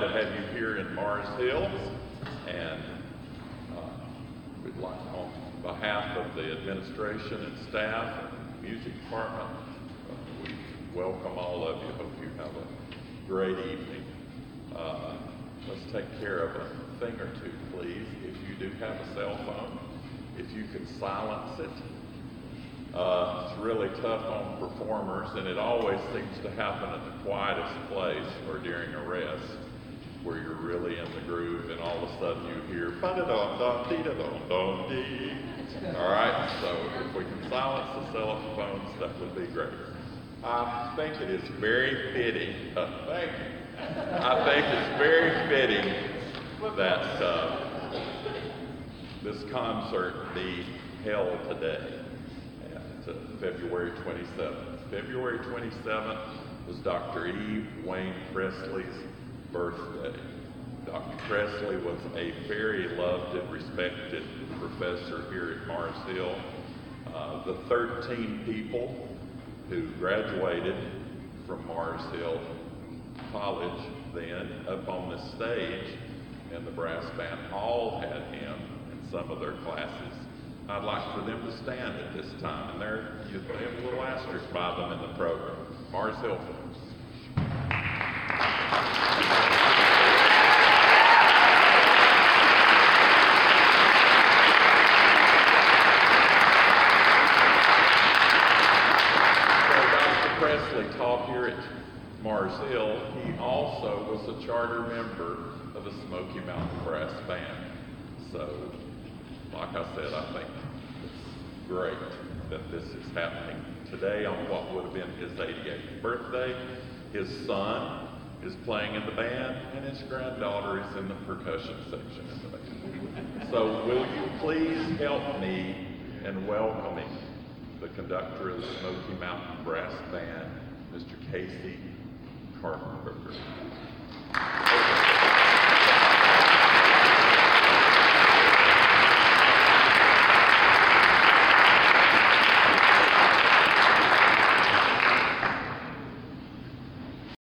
to have you here in Mars Hill, and we'd like, on behalf of the administration and staff and the music department, we welcome all of you. Hope you have a great evening. Let's take care of a thing or two, please. If you do have a cell phone, if you could silence it. It's really tough on performers, and it always seems to happen at the quietest place or during a rest, where you're really in the groove, and all of a sudden you hear ba-da-dum-dum-dee-da-dum-dum-dee. All right, so if we can silence the cell phones, that would be great. I think it is very fitting. Thank you. I think it's very fitting that this concert be held today, February 27th. February 27th was Dr. Eve Wayne Presley's birthday. Dr. Presley was a very loved and respected professor here at Mars Hill. The 13 people who graduated from Mars Hill College then up on the stage, and the brass band all had him in some of their classes. I'd like for them to stand at this time, and they have a little asterisk by them in the program. Mars Hill folks. Dr. Presley taught here at Mars Hill. He also was a charter member of the Smoky Mountain Brass Band. So, like I said, I think it's great that this is happening today on what would have been his 88th birthday. His son is playing in the band, and his granddaughter is in the percussion section of the band. So will you please help me in welcoming the conductor of the Smoky Mountain Brass Band, Mr. Casey Carpenterger.